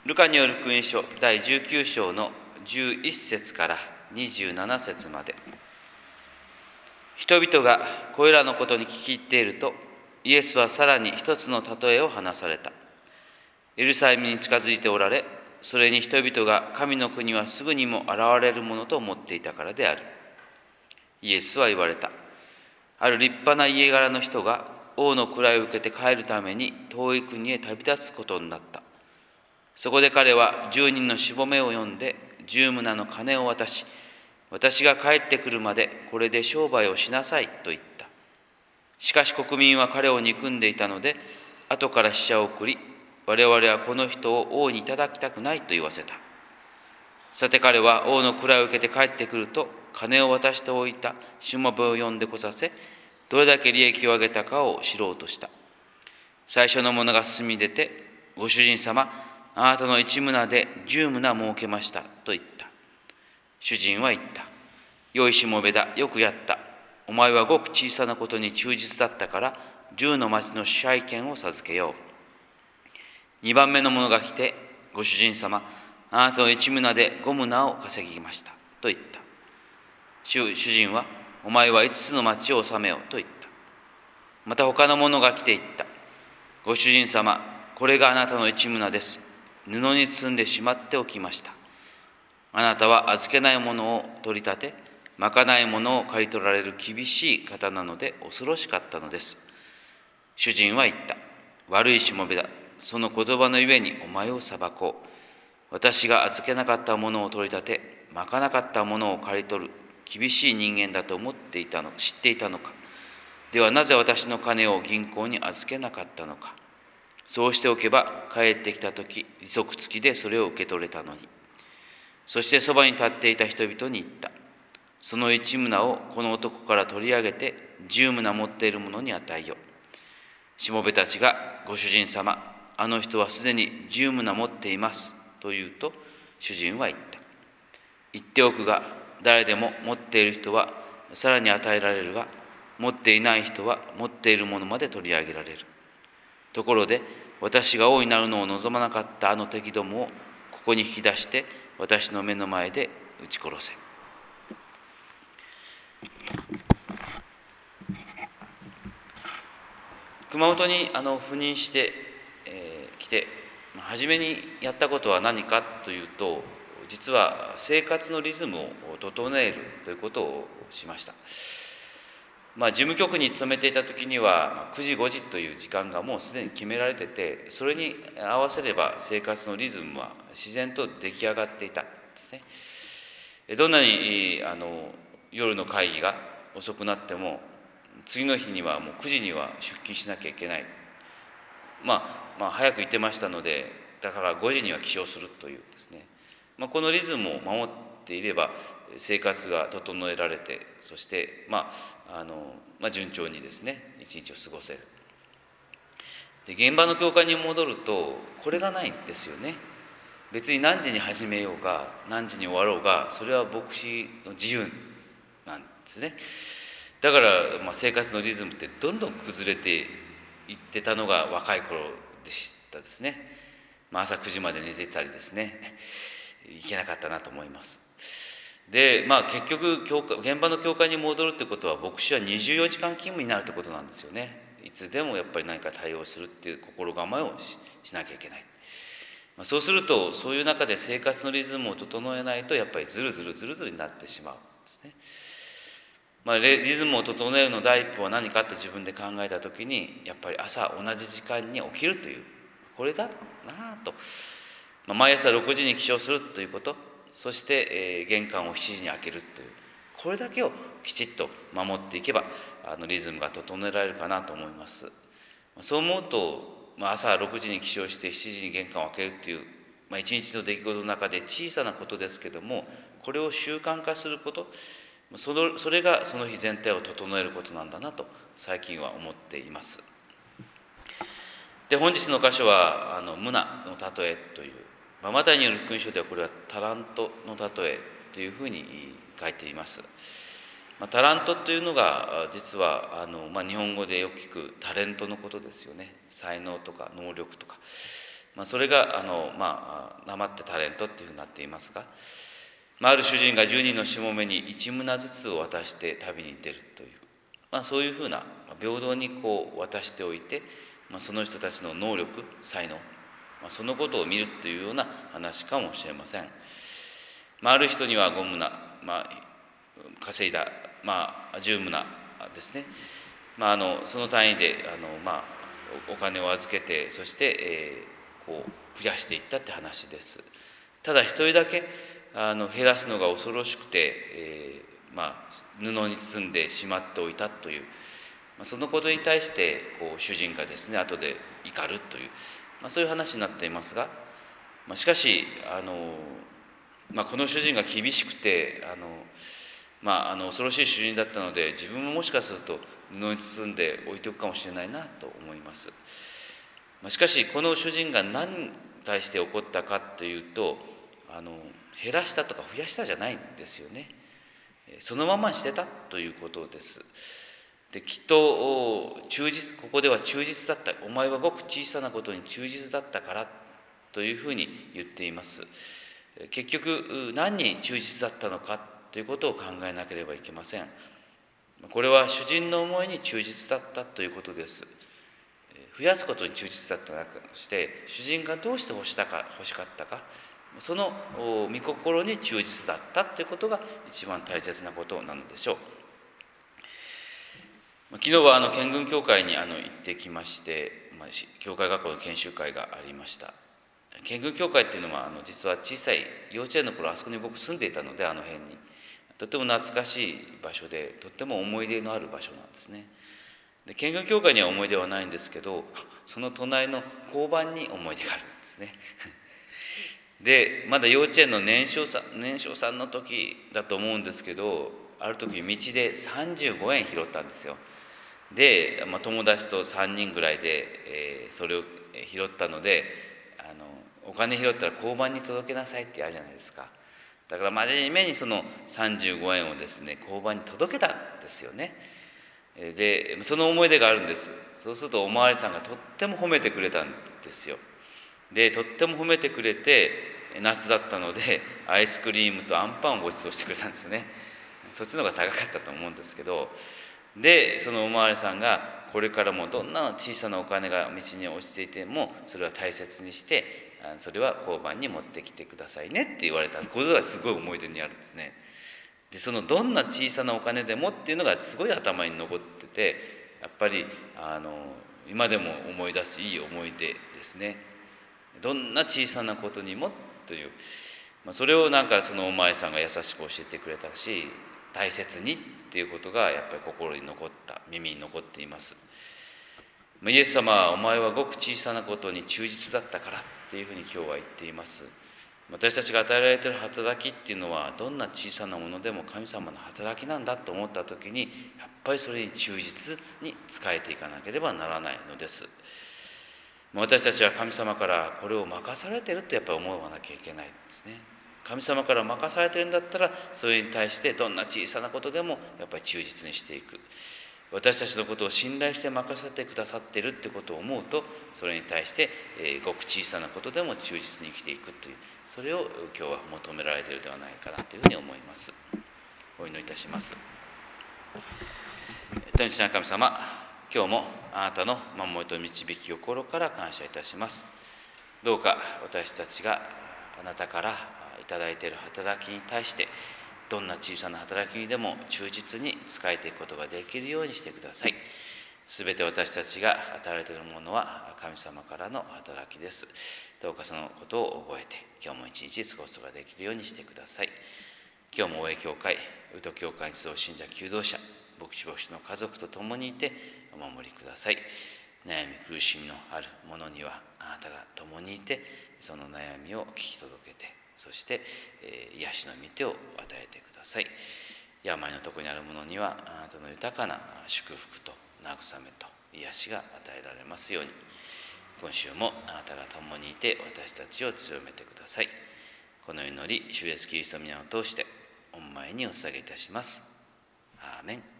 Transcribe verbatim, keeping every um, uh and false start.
ルカによる福音書だいじゅうきゅう章のじゅういっ節からにじゅうなな節まで。人々がこれらのことに聞き入っていると、イエスはさらに一つの例えを話された。エルサレムに近づいておられ、それに人々が神の国はすぐにも現れるものと思っていたからである。イエスは言われた。ある立派な家柄の人が王の位を受けて帰るために遠い国へ旅立つことになった。そこで彼は十人のしもべを呼んで十棟の金を渡し、私が帰ってくるまでこれで商売をしなさいと言った。しかし国民は彼を憎んでいたので、後から使者を送り、我々はこの人を王にいただきたくないと言わせた。さて彼は王の位を受けて帰ってくると、金を渡しておいたしもべを呼んでこさせ、どれだけ利益を上げたかを知ろうとした。最初の者が進み出て、ご主人様、あなたの一棟で十棟儲けましたと言った。主人は言った。良いしもべだ、よくやった。お前はごく小さなことに忠実だったから、十の町の支配権を授けよう。二番目の者が来て、ご主人様、あなたの一棟で五棟を稼ぎましたと言った。主, 主人は、お前は五つの町を治めようと言った。また他の者が来て言った。ご主人様、これがあなたの一棟です。布に包んでしまっておきました。あなたは預けないものを取り立て、まかないものを刈り取られる厳しい方なので恐ろしかったのです。主人は言った。悪いしもべだ。その言葉のゆえにお前を裁こう。私が預けなかったものを取り立て、まかなかったものを刈り取る厳しい人間だと思っていたの、知っていたのか。ではなぜ私の金を銀行に預けなかったのか。そうしておけば帰ってきたとき、利息付きでそれを受け取れたのに。そしてそばに立っていた人々に言った。その一棟をこの男から取り上げて、十棟持っている者に与えよ。しもべたちが、ご主人様、あの人はすでに十棟持っています。と言うと、主人は言った。言っておくが、誰でも持っている人はさらに与えられるが、持っていない人は持っているものまで取り上げられる。ところで、私が王になるのを望まなかったあの敵どもをここに引き出して、私の目の前で撃ち殺せ。熊本にあの赴任してき、えー、て、初めにやったことは何かというと、実は生活のリズムを整えるということをしました。まあ、事務局に勤めていた時にはくじごじという時間がもうすでに決められてて、それに合わせれば生活のリズムは自然と出来上がっていたんですね。どんなにあの夜の会議が遅くなっても、次の日にはもうくじには出勤しなきゃいけない。まあ、まあ早く行ってましたので、だからごじには起床するというですね、まあ、このリズムを守っていれば生活が整えられて、そして、まああのまあ、順調にですね一日を過ごせる。で、現場の教会に戻るとこれがないんですよね。別に何時に始めようが何時に終わろうが、それは牧師の自由なんですね。だから、まあ、生活のリズムってどんどん崩れていってたのが若い頃でしたですね。まあ、朝くじまで寝てたりですね、いけなかったなと思います。で、まあ結局教会現場の教会に戻るってことは、牧師はにじゅうよじかん勤務になるってことなんですよね。いつでもやっぱり何か対応するっていう心構えを し, しなきゃいけない。まあ、そうすると、そういう中で生活のリズムを整えないと、やっぱりずるずるずるずるになってしまうんですね。まあ、リズムを整えるの第一歩は何かって自分で考えたときに、やっぱり朝同じ時間に起きるという、これだなと。まあ、毎朝ろくじに起床するということ、そして、えー、玄関をしちじに開けるという、これだけをきちっと守っていけば、あのリズムが整えられるかなと思います。そう思うと、まあ、朝ろくじに起床してしちじに玄関を開けるという、まあ、一日の出来事の中で小さなことですけども、これを習慣化すること、そのそれがその日全体を整えることなんだなと最近は思っています。で、本日の箇所はあのムナの例えという、まあ、マタイによる福音書ではこれはタラントの例えというふうに書いています。まあ、タラントというのが実はあの、まあ、日本語でよく聞くタレントのことですよね。才能とか能力とか、 まあ、それがあの、まあ、なまってタレントっていうふうになっていますが、まあ、ある主人がじゅうにんのしもべにいち棟ずつを渡して旅に出るという、まあ、そういうふうな平等にこう渡しておいて、まあ、その人たちの能力才能、まあ、そのことを見るというような話かもしれません。まあ、ある人にはご棟、まあ、稼いだ、まあ、じゅう棟ですね、まあ、あのその単位であの、まあ、お金を預けて、そして、えー、こう増やしていったって話です。ただ一人だけあの減らすのが恐ろしくて、えーまあ、布に包んでしまっておいたという、まあ、そのことに対してこう主人がですね後で怒るという、まあ、そういう話になっていますが、まあ、しかしあの、まあ、この主人が厳しくてあの、まあ、あの恐ろしい主人だったので、自分ももしかすると布に包んで置いておくかもしれないなと思います。まあ、しかしこの主人が何に対して怒ったかというと、あの減らしたとか増やしたじゃないんですよね。そのままにしてたということです。できっと忠実、ここでは忠実だった、お前はごく小さなことに忠実だったからというふうに言っています。結局何に忠実だったのかということを考えなければいけません。これは主人の思いに忠実だったということです。増やすことに忠実だったなくして、主人がどうして欲したか欲しかったか、その御心に忠実だったということが一番大切なことなのでしょう。昨日はあの県軍協会にあの行ってきまして、まあ、教会学校の研修会がありました。県軍協会っていうのはあの実は小さい幼稚園の頃あそこに僕住んでいたので、あの辺にとても懐かしい場所で、とっても思い出のある場所なんですね。で県軍協会には思い出はないんですけど、その隣の交番に思い出があるんですね。でまだ幼稚園の年少さん年少さんの時だと思うんですけど、ある時道でさんじゅうごえん拾ったんですよ。で、まあ、友達とさんにんぐらいで、えー、それを拾ったので、あのお金拾ったら交番に届けなさいってあるじゃないですか。だから真面目にそのさんじゅうごえんをですね交番に届けたんですよね。でその思い出があるんです。そうするとおまわりさんがとっても褒めてくれたんですよ。でとっても褒めてくれて、夏だったのでアイスクリームとアンパンをご馳走してくれたんですね。そっちの方が高かったと思うんですけど、でそのおまわりさんが、これからもどんな小さなお金が道に落ちていてもそれは大切にして、それは交番に持ってきてくださいねって言われたことがすごい思い出にあるんですね。でそのどんな小さなお金でもっていうのがすごい頭に残ってて、やっぱりあの今でも思い出すいい思い出ですね。どんな小さなことにもという、まあ、それをなんかそのお前さんが優しく教えてくれたし、大切にっていうことがやっぱり心に残った、耳に残っています。イエス様はお前はごく小さなことに忠実だったからっていうふうに今日は言っています。私たちが与えられている働きっていうのは、どんな小さなものでも神様の働きなんだと思った時に、やっぱりそれに忠実に仕えていかなければならないのです。私たちは神様からこれを任されているとやっぱり思わなきゃいけないんですね。神様から任されているんだったら、それに対してどんな小さなことでもやっぱり忠実にしていく。私たちのことを信頼して任せてくださっているってことを思うと、それに対して、えー、ごく小さなことでも忠実に生きていくという、それを今日は求められているではないかなというふうに思います。お祈りいたします。天地の神様、今日もあなたの守りと導きを心から感謝いたします。どうか私たちがあなたからいただいている働きに対して、どんな小さな働きにでも忠実に仕えていくことができるようにしてください。すべて私たちが与えられているものは神様からの働きです。どうかそのことを覚えて、今日も一日過ごすことができるようにしてください。今日も大江教会、宇都教会に集う信者求道者、牧師牧師の家族と共にいてお守りください。悩み苦しみのある者にはあなたが共にいて、その悩みを聞き届けて、そして、えー、癒しの御手を与えてください。病のところにある者にはあなたの豊かな祝福と慰めと癒しが与えられますように、今週もあなたが共にいて私たちを強めてください。この祈り、主イエスキリストの皆を通して御前にお捧げいたします。アーメン。